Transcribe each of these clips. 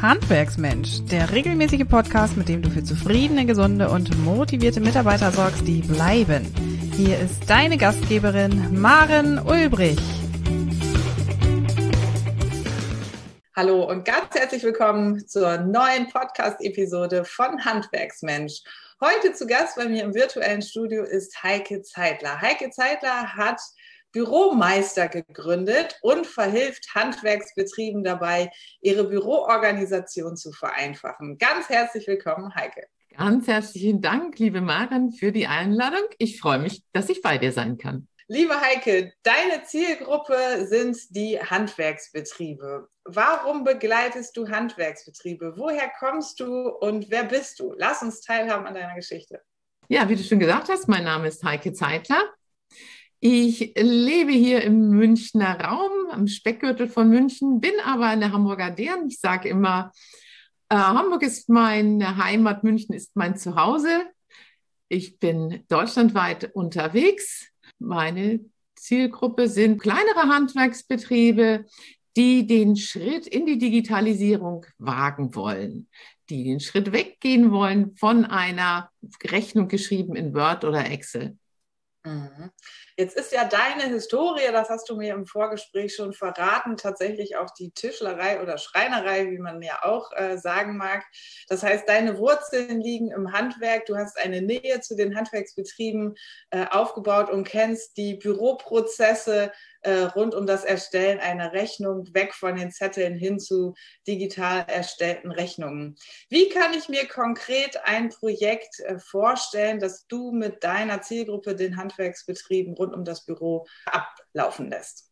Handwerksmensch, der regelmäßige Podcast, mit dem du für zufriedene, gesunde und motivierte Mitarbeiter sorgst, die bleiben. Hier ist deine Gastgeberin Maren Ulbrich. Hallo und ganz herzlich willkommen zur neuen Podcast-Episode von Handwerksmensch. Heute zu Gast bei mir im virtuellen Studio ist Heike Zeitler. Heike Zeitler hat Büromeister gegründet und verhilft Handwerksbetrieben dabei, ihre Büroorganisation zu vereinfachen. Ganz herzlich willkommen, Heike. Ganz herzlichen Dank, liebe Maren, für die Einladung. Ich freue mich, dass ich bei dir sein kann. Liebe Heike, deine Zielgruppe sind die Handwerksbetriebe. Warum begleitest du Handwerksbetriebe? Woher kommst du und wer bist du? Lass uns teilhaben an deiner Geschichte. Ja, wie du schon gesagt hast, mein Name ist Heike Zeitler. Ich lebe hier im Münchner Raum, am Speckgürtel von München, bin aber eine Hamburger Dern. Ich sage immer, Hamburg ist meine Heimat, München ist mein Zuhause. Ich bin deutschlandweit unterwegs. Meine Zielgruppe sind kleinere Handwerksbetriebe, die den Schritt in die Digitalisierung wagen wollen, die den Schritt weggehen wollen von einer Rechnung geschrieben in Word oder Excel. Jetzt ist ja deine Historie, das hast du mir im Vorgespräch schon verraten, tatsächlich auch die Tischlerei oder Schreinerei, wie man ja auch sagen mag. Das heißt, deine Wurzeln liegen im Handwerk, du hast eine Nähe zu den Handwerksbetrieben aufgebaut und kennst die Büroprozesse rund um das Erstellen einer Rechnung, weg von den Zetteln hin zu digital erstellten Rechnungen. Wie kann ich mir konkret ein Projekt vorstellen, das du mit deiner Zielgruppe, den Handwerksbetrieben rund um das Büro, ablaufen lässt?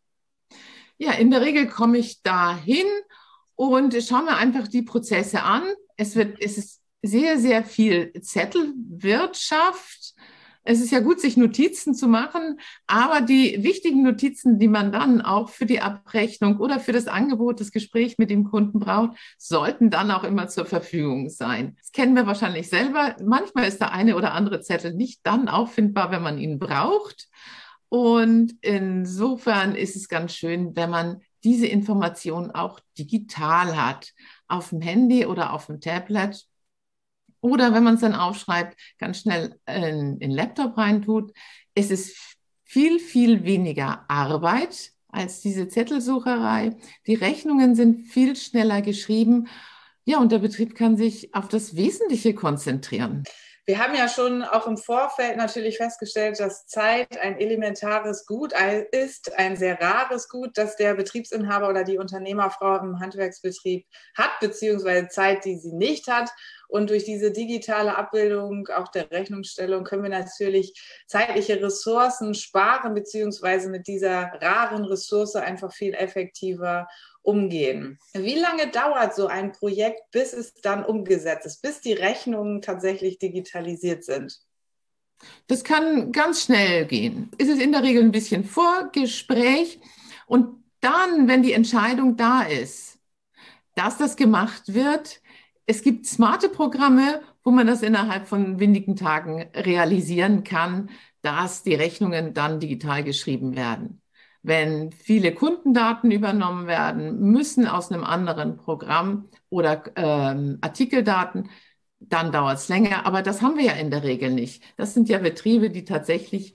Ja, in der Regel komme ich dahin und schaue mir einfach die Prozesse an. Es ist sehr, sehr viel Zettelwirtschaft. Es ist ja gut, sich Notizen zu machen, aber die wichtigen Notizen, die man dann auch für die Abrechnung oder für das Angebot, das Gespräch mit dem Kunden braucht, sollten dann auch immer zur Verfügung sein. Das kennen wir wahrscheinlich selber. Manchmal ist der eine oder andere Zettel nicht dann auffindbar, wenn man ihn braucht. Und insofern ist es ganz schön, wenn man diese Information auch digital hat, auf dem Handy oder auf dem Tablet. Oder wenn man es dann aufschreibt, ganz schnell in den Laptop reintut. Es ist viel, viel weniger Arbeit als diese Zettelsucherei. Die Rechnungen sind viel schneller geschrieben. Ja, und der Betrieb kann sich auf das Wesentliche konzentrieren. Wir haben ja schon auch im Vorfeld natürlich festgestellt, dass Zeit ein elementares Gut ist, ein sehr rares Gut, das der Betriebsinhaber oder die Unternehmerfrau im Handwerksbetrieb hat, beziehungsweise Zeit, die sie nicht hat. Und durch diese digitale Abbildung auch der Rechnungsstellung können wir natürlich zeitliche Ressourcen sparen, beziehungsweise mit dieser raren Ressource einfach viel effektiver umgehen. Wie lange dauert so ein Projekt, bis es dann umgesetzt ist, bis die Rechnungen tatsächlich digitalisiert sind? Das kann ganz schnell gehen. Es ist in der Regel ein bisschen Vorgespräch und dann, wenn die Entscheidung da ist, dass das gemacht wird, es gibt smarte Programme, wo man das innerhalb von wenigen Tagen realisieren kann, dass die Rechnungen dann digital geschrieben werden. Wenn viele Kundendaten übernommen werden müssen aus einem anderen Programm oder Artikeldaten, dann dauert es länger. Aber das haben wir ja in der Regel nicht. Das sind ja Betriebe, die tatsächlich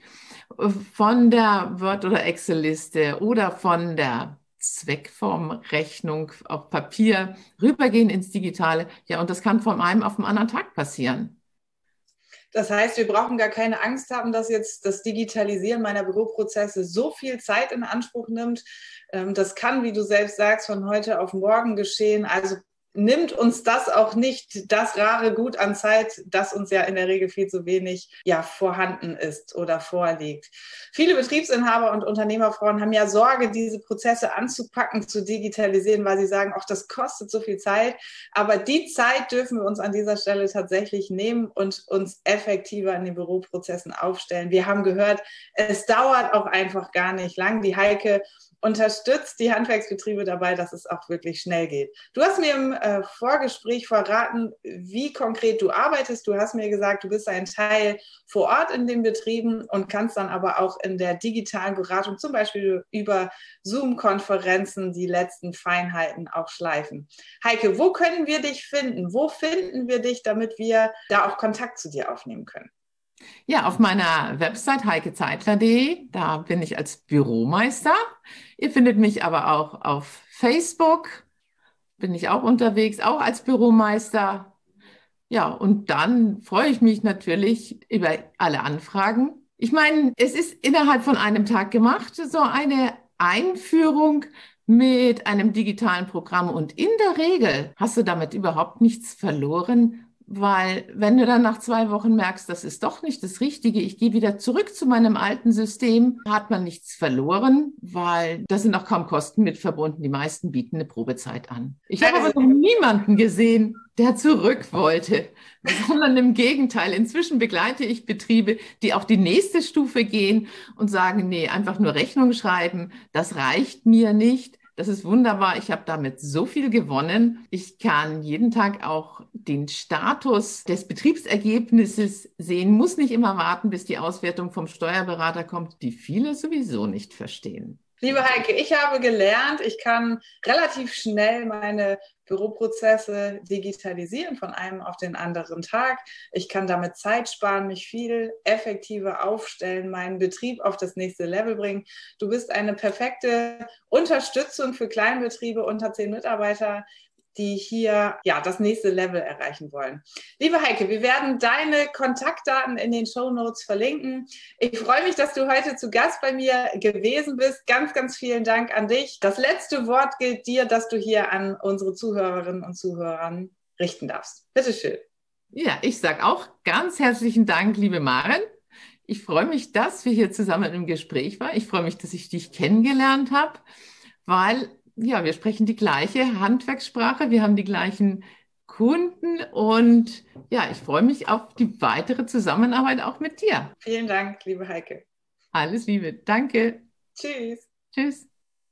von der Word- oder Excel-Liste oder von der Zweckformrechnung auf Papier rübergehen ins Digitale. Ja, und das kann von einem auf den anderen Tag passieren. Das heißt, wir brauchen gar keine Angst haben, dass jetzt das Digitalisieren meiner Büroprozesse so viel Zeit in Anspruch nimmt. Das kann, wie du selbst sagst, von heute auf morgen geschehen. Also nimmt uns das auch nicht das rare Gut an Zeit, das uns ja in der Regel viel zu wenig vorhanden ist oder vorliegt. Viele Betriebsinhaber und Unternehmerfrauen haben ja Sorge, diese Prozesse anzupacken, zu digitalisieren, weil sie sagen, ach, das kostet so viel Zeit. Aber die Zeit dürfen wir uns an dieser Stelle tatsächlich nehmen und uns effektiver in den Büroprozessen aufstellen. Wir haben gehört, es dauert auch einfach gar nicht lang. Die Heike unterstützt die Handwerksbetriebe dabei, dass es auch wirklich schnell geht. Du hast mir im Vorgespräch verraten, wie konkret du arbeitest. Du hast mir gesagt, du bist ein Teil vor Ort in den Betrieben und kannst dann aber auch in der digitalen Beratung, zum Beispiel über Zoom-Konferenzen, die letzten Feinheiten auch schleifen. Heike, wo können wir dich finden? Wo finden wir dich, damit wir da auch Kontakt zu dir aufnehmen können? Ja, auf meiner Website heikezeitler.de, da bin ich als Büromeister. Ihr findet mich aber auch auf Facebook, bin ich auch unterwegs, auch als Büromeister. Ja, und dann freue ich mich natürlich über alle Anfragen. Ich meine, es ist innerhalb von einem Tag gemacht, so eine Einführung mit einem digitalen Programm. Und in der Regel hast du damit überhaupt nichts verloren, weil wenn du dann nach 2 Wochen merkst, das ist doch nicht das Richtige, ich gehe wieder zurück zu meinem alten System, hat man nichts verloren, weil da sind auch kaum Kosten mit verbunden. Die meisten bieten eine Probezeit an. Ich habe aber noch niemanden gesehen, der zurück wollte, sondern im Gegenteil. Inzwischen begleite ich Betriebe, die auf die nächste Stufe gehen und sagen, nee, einfach nur Rechnung schreiben, das reicht mir nicht. Das ist wunderbar. Ich habe damit so viel gewonnen. Ich kann jeden Tag auch den Status des Betriebsergebnisses sehen, muss nicht immer warten, bis die Auswertung vom Steuerberater kommt, die viele sowieso nicht verstehen. Liebe Heike, ich habe gelernt, ich kann relativ schnell meine Büroprozesse digitalisieren von einem auf den anderen Tag. Ich kann damit Zeit sparen, mich viel effektiver aufstellen, meinen Betrieb auf das nächste Level bringen. Du bist eine perfekte Unterstützung für Kleinbetriebe unter 10 Mitarbeiter, die hier das nächste Level erreichen wollen. Liebe Heike, wir werden deine Kontaktdaten in den Shownotes verlinken. Ich freue mich, dass du heute zu Gast bei mir gewesen bist. Ganz, ganz vielen Dank an dich. Das letzte Wort gilt dir, dass du hier an unsere Zuhörerinnen und Zuhörer richten darfst. Bitte schön. Ja, ich sage auch ganz herzlichen Dank, liebe Maren. Ich freue mich, dass wir hier zusammen im Gespräch waren. Ich freue mich, dass ich dich kennengelernt habe, weil wir sprechen die gleiche Handwerkssprache, wir haben die gleichen Kunden und ich freue mich auf die weitere Zusammenarbeit auch mit dir. Vielen Dank, liebe Heike. Alles Liebe, danke. Tschüss. Tschüss.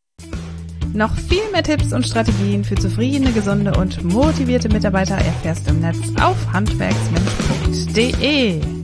Noch viel mehr Tipps und Strategien für zufriedene, gesunde und motivierte Mitarbeiter erfährst du im Netz auf handwerksmensch.de.